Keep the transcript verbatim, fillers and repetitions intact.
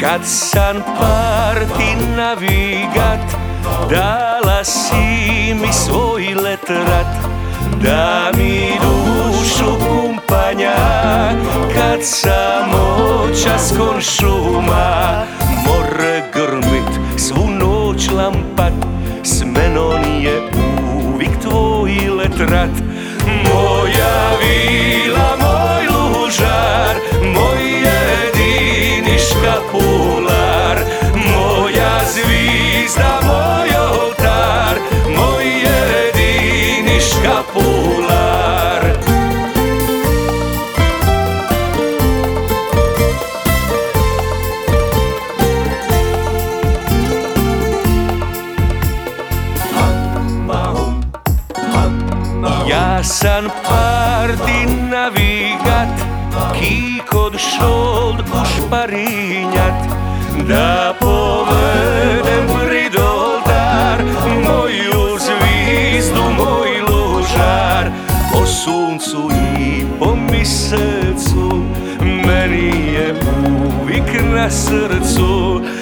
Kad san parti navigat, dala si mi svoj letrat, da mi dušu kumpanja, kad samoća skon šuma. More grmit, svu noć lampat, s menom je uvijek tvoj letrat. Moja vila, moj lužar, moj jedini škapular, moja zvizda, moj oltar, moj jedini škapular. Ja sam parti navigat, ki kod šold u šparinjat, da povedem pred oltar moju zvizdu, moj lužar. Po suncu i po mjesecu, meni je uvijek na srcu.